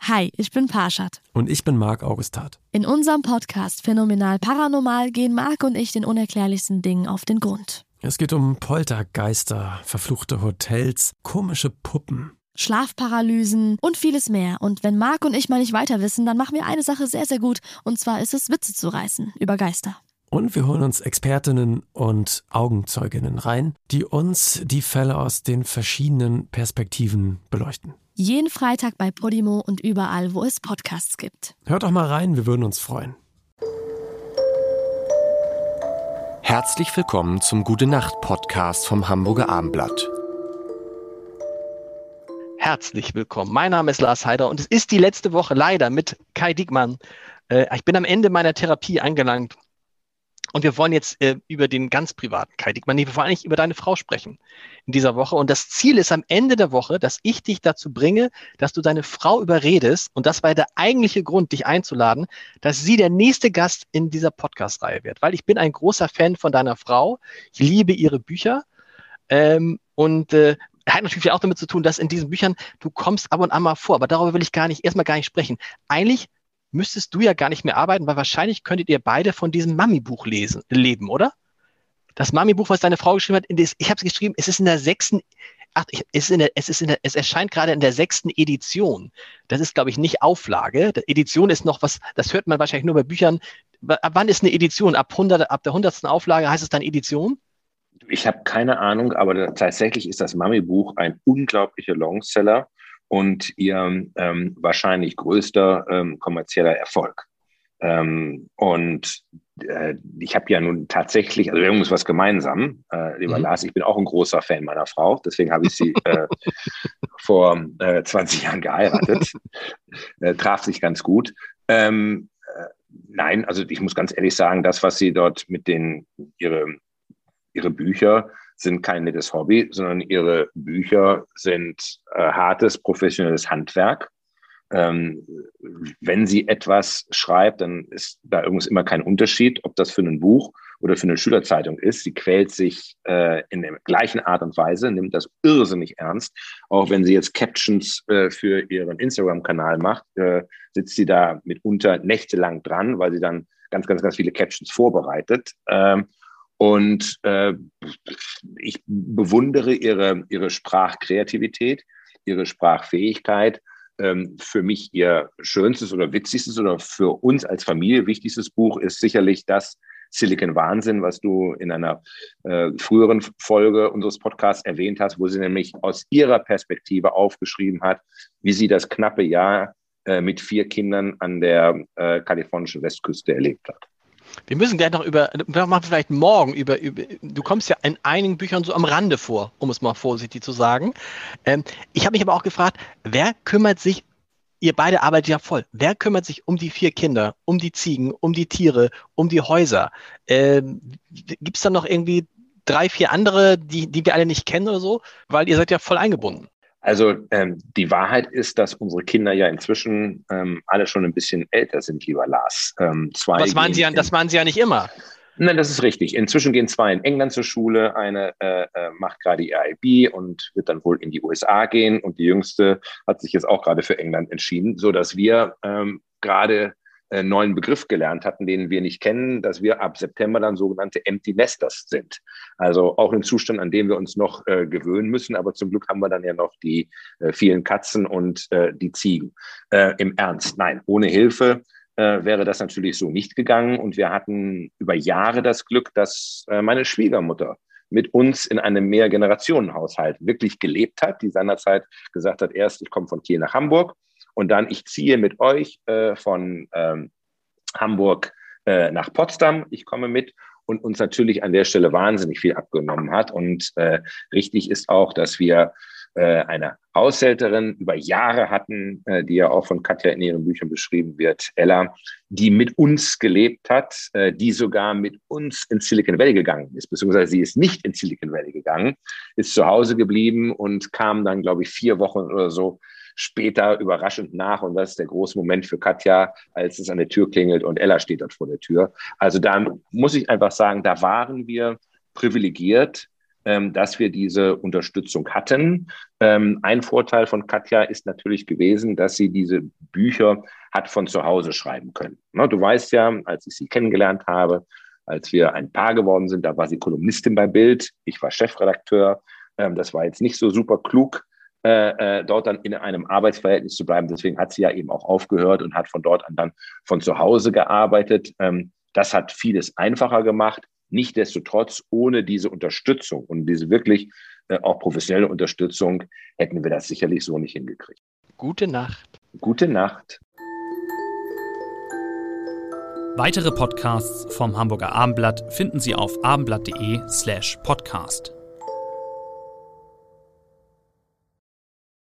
Hi, ich bin Parshad. Und ich bin Marc Augustat. In unserem Podcast Phänomenal Paranormal gehen Marc und ich den unerklärlichsten Dingen auf den Grund. Es geht um Poltergeister, verfluchte Hotels, komische Puppen, Schlafparalysen und vieles mehr. Und wenn Marc und ich mal nicht weiter wissen, dann machen wir eine Sache sehr, sehr gut. Und zwar ist es, Witze zu reißen über Geister. Und wir holen uns Expertinnen und Augenzeuginnen rein, die uns die Fälle aus den verschiedenen Perspektiven beleuchten. Jeden Freitag bei Podimo und überall, wo es Podcasts gibt. Hört doch mal rein, wir würden uns freuen. Herzlich willkommen zum Gute-Nacht-Podcast vom Hamburger Abendblatt. Herzlich willkommen. Mein Name ist Lars Heider und es ist die letzte Woche leider mit Kai Diekmann. Ich bin am Ende meiner Therapie angelangt und wir wollen jetzt über den ganz privaten Kai Diekmann, wir wollen eigentlich über deine Frau sprechen in dieser Woche. Und das Ziel ist am Ende der Woche, dass ich dich dazu bringe, dass du deine Frau überredest, und das war der eigentliche Grund, dich einzuladen, dass sie der nächste Gast in dieser Podcast-Reihe wird. Weil ich bin ein großer Fan von deiner Frau. Ich liebe ihre Bücher hat natürlich auch damit zu tun, dass in diesen Büchern du kommst ab und an mal vor, aber darüber will ich erstmal gar nicht sprechen. Eigentlich müsstest du ja gar nicht mehr arbeiten, weil wahrscheinlich könntet ihr beide von diesem Mami-Buch leben, oder? Das Mami-Buch, was deine Frau geschrieben hat, ich habe es geschrieben, es ist in der 6. Es erscheint gerade in der 6. Edition. Das ist, glaube ich, nicht Auflage. Die Edition ist noch was, das hört man wahrscheinlich nur bei Büchern. Ab wann ist eine Edition? Ab der 100. Auflage heißt es dann Edition? Ich habe keine Ahnung, aber tatsächlich ist das Mami-Buch ein unglaublicher Longseller und ihr wahrscheinlich größter kommerzieller Erfolg. Ich habe ja nun tatsächlich, also wir haben uns was gemeinsam, lieber Lars, ich bin auch ein großer Fan meiner Frau, deswegen habe ich sie vor 20 Jahren geheiratet, traf sich ganz gut. Nein, also ich muss ganz ehrlich sagen, das, was sie dort ihre Bücher sind kein nettes Hobby, sondern ihre Bücher sind hartes, professionelles Handwerk. Wenn sie etwas schreibt, dann ist da übrigens immer kein Unterschied, ob das für ein Buch oder für eine Schülerzeitung ist. Sie quält sich in der gleichen Art und Weise, nimmt das irrsinnig ernst. Auch wenn sie jetzt Captions für ihren Instagram-Kanal macht, sitzt sie da mitunter nächtelang dran, weil sie dann ganz, ganz, ganz viele Captions vorbereitet. Ich bewundere ihre Sprachkreativität, ihre Sprachfähigkeit. Für mich ihr schönstes oder witzigstes oder für uns als Familie wichtigstes Buch ist sicherlich das Silicon Wahnsinn, was du in einer früheren Folge unseres Podcasts erwähnt hast, wo sie nämlich aus ihrer Perspektive aufgeschrieben hat, wie sie das knappe Jahr mit 4 Kindern an der kalifornischen Westküste erlebt hat. Wir müssen gleich noch wir machen vielleicht morgen du kommst ja in einigen Büchern so am Rande vor, um es mal vorsichtig zu sagen. Ich habe mich aber auch gefragt, wer kümmert sich, ihr beide arbeitet ja voll, wer kümmert sich um die 4 Kinder, um die Ziegen, um die Tiere, um die Häuser? Gibt es da noch irgendwie 3, 4 andere, die wir alle nicht kennen oder so? Weil ihr seid ja voll eingebunden. Also die Wahrheit ist, dass unsere Kinder ja inzwischen alle schon ein bisschen älter sind, lieber Lars. Das waren sie ja nicht immer. Nein, das ist richtig. Inzwischen gehen 2 in England zur Schule. Eine macht gerade ihr IB und wird dann wohl in die USA gehen. Und die Jüngste hat sich jetzt auch gerade für England entschieden, sodass wir gerade einen neuen Begriff gelernt hatten, den wir nicht kennen, dass wir ab September dann sogenannte Empty Nesters sind. Also auch ein Zustand, an dem wir uns noch gewöhnen müssen. Aber zum Glück haben wir dann ja noch die vielen Katzen und die Ziegen. Im Ernst, nein, ohne Hilfe wäre das natürlich so nicht gegangen. Und wir hatten über Jahre das Glück, dass meine Schwiegermutter mit uns in einem Mehrgenerationenhaushalt wirklich gelebt hat, die seinerzeit gesagt hat, erst ich komme von Kiel nach Hamburg und dann ich ziehe mit euch von Hamburg nach Potsdam, ich komme mit, und uns natürlich an der Stelle wahnsinnig viel abgenommen hat. Und richtig ist auch, dass wir eine Haushälterin über Jahre hatten, die ja auch von Katja in ihren Büchern beschrieben wird, Ella, die mit uns gelebt hat, die sogar mit uns ins Silicon Valley gegangen ist, beziehungsweise sie ist nicht ins Silicon Valley gegangen, ist zu Hause geblieben und kam dann, glaube ich, 4 Wochen oder so später überraschend nach. Und das ist der große Moment für Katja, als es an der Tür klingelt und Ella steht dort vor der Tür. Also da muss ich einfach sagen, da waren wir privilegiert, dass wir diese Unterstützung hatten. Ein Vorteil von Katja ist natürlich gewesen, dass sie diese Bücher hat von zu Hause schreiben können. Du weißt ja, als ich sie kennengelernt habe, als wir ein Paar geworden sind, da war sie Kolumnistin bei Bild, ich war Chefredakteur. Das war jetzt nicht so super klug, dort dann in einem Arbeitsverhältnis zu bleiben. Deswegen hat sie ja eben auch aufgehört und hat von dort an dann von zu Hause gearbeitet. Das hat vieles einfacher gemacht. Nichtsdestotrotz, ohne diese Unterstützung und diese wirklich auch professionelle Unterstützung, hätten wir das sicherlich so nicht hingekriegt. Gute Nacht. Gute Nacht. Weitere Podcasts vom Hamburger Abendblatt finden Sie auf abendblatt.de/podcast.